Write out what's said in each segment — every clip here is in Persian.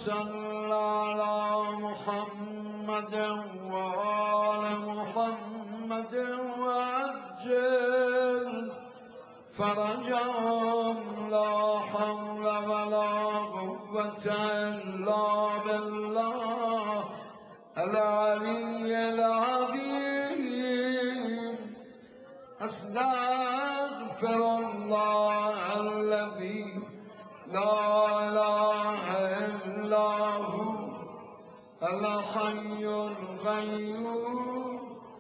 صل على محمد وآل محمد وعجل فرجهم لا حول ولا قوة إلا بالله العلي العظيم. أستغفر الله الذي لا إله إلا هو الحي القيوم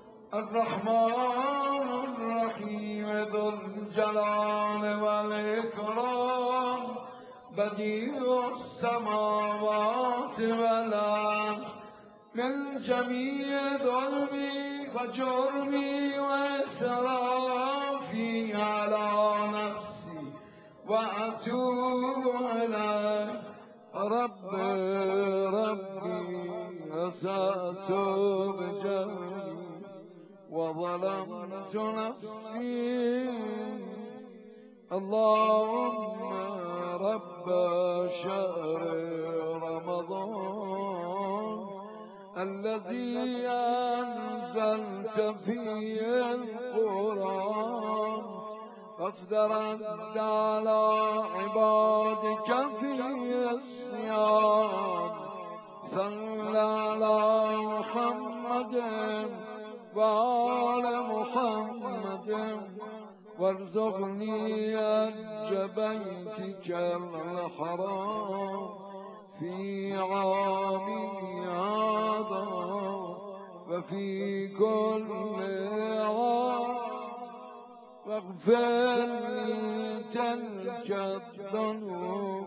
الرحمن الرحيم ذو الجلال والإكرام بديع السماوات والأرض من جميع ظلمي وجرمي وإسرافي على نفسي وأتوب إليه. ربي أسأت بجهلي وظلمت نفسي. اللهم رب شهر رمضان الذي أنزلت فيه القرآن فافترضت على عبادك فيه الصيام. صل على محمد وآل محمد وارزقني حج بيتك الحرام في عامي هذا وفي كل عام واغفر لي تلك الذنوب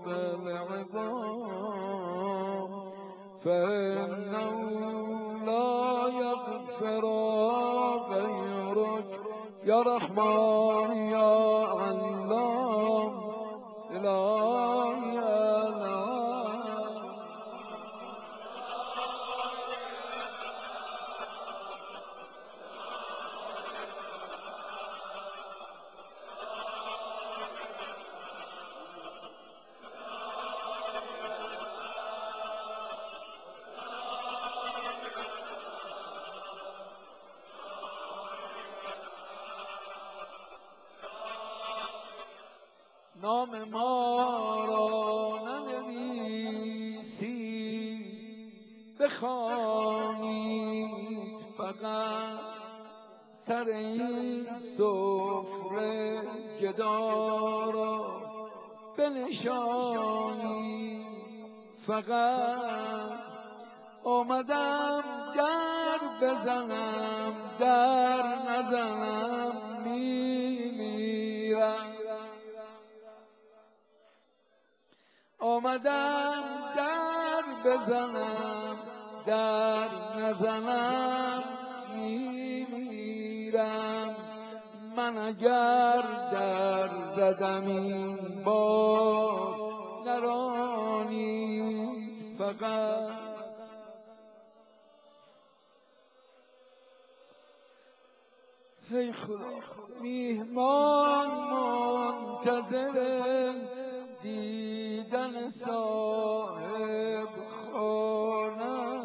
العظام فإنه لا يغفر غيرك يا رحمن يا علام إلهي أنا. نام ما را ننویسی بخوانید فقط سر این سفره گدا را بنشانید. فقط آمدم در بزنم در نزنم میمیرم. آمدم در بزنم در نزنم میمیرم. من اگر در زدم این بار نرانید فقط ای خدا میهمان منتظر دیدن صاحب خانه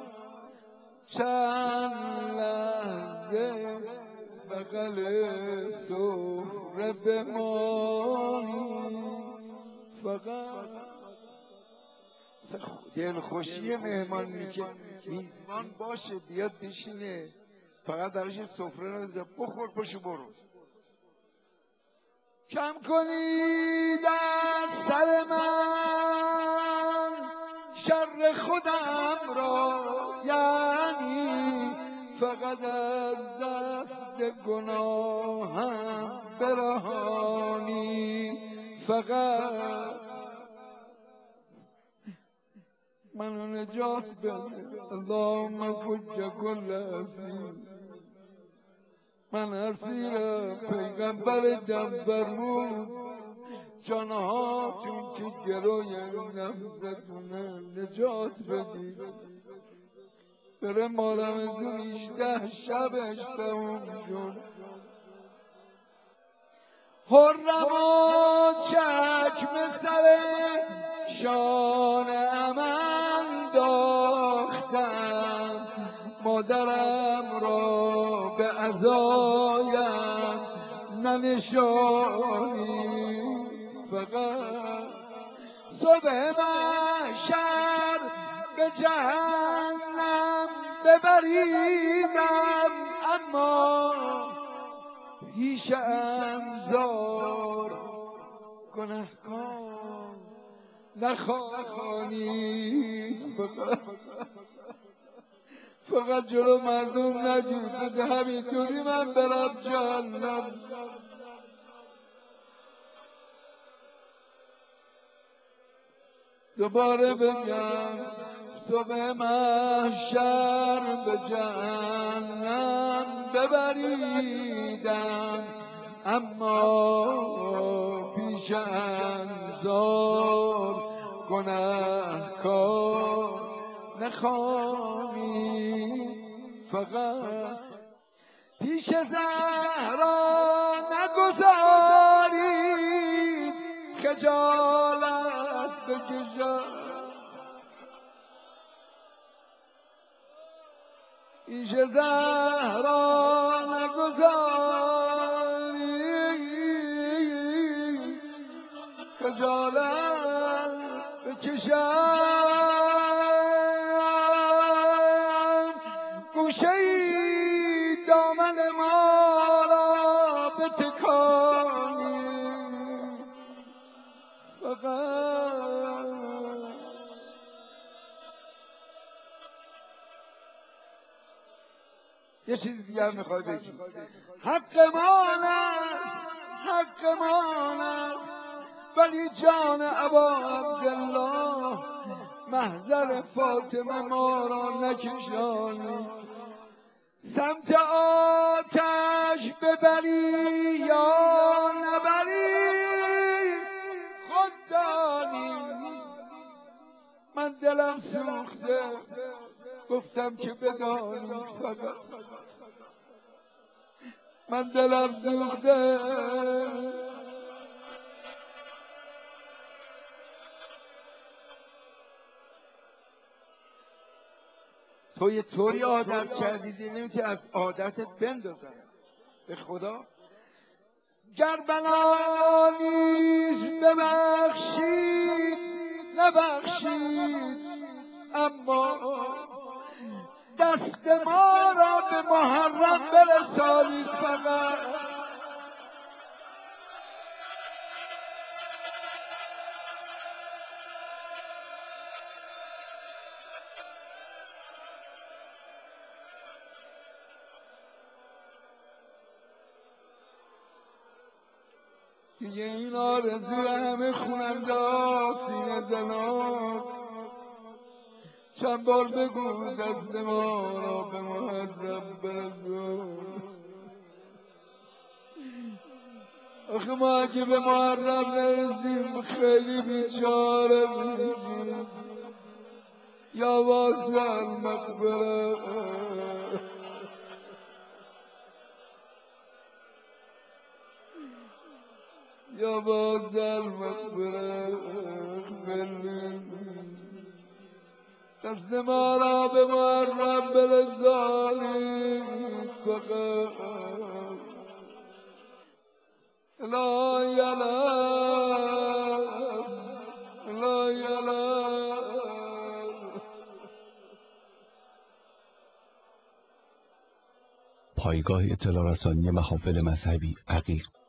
چند لحظه بغل سفره بمانی فقط دلخوشی مهمان که میزبان باشه بیاد بشینه فقط درش سفره نده بخور پاشو برو. کم کنید از سر من شر خودم را یعنی فقط از دست گناهم برهانی. فقط منو نجات بده اللهم فج کل اسیر. من اسیر پیغمبر جنبرون جانهاتون که گروی نفستونه نجات بدید. بره مارمزون 18 شبش تموم شد. حرم و چکم سر شان امن مادرم را به عزایم ننشانی، فقط صبح محشر به جهنم ببریدم، اما پیش انظار گنهکار نخوانی. فقط جلو مردم نگو که همینطوری من برم جهنم. دوباره بگم صبح محشر به جهنم ببریدم، اما پیش انظار گنهکار نخوانی. فقط پیش زهرا نگذارید خجالت بکشم، پیش زهرا نگذارید خجالت بکشم، گوشه‌ای دامن ما را بتکانید. فقط یه چیز دیگر میخوای بگی، حق مان است، ولی جان ابا عبدالله محضر فاطمه ما را نکشانی. سمت آتش ببری یا نبری خود دانی. من دلم سوخته گفتم که بدانی، فقط من دلم سوخته. تو یه طوری عادت کردی دیدیم که از عادتت بندازم به خدا. کربلا نیز نبخشید، اما دست ما را به محرم برسانید. فقط دیگه این آرزوی همه خوننده ها سینه دلات، چند بار بگو دست ما را به محرم برسون. آخه ما اگه به محرم نرسیم خیلی بیچاره میشیم، یا واسه مقبره یا واسه مقبره. دست ما را به محرم برسانید. فقط لا پایگاه اطلاع رسانی محافل مذهبی عقیق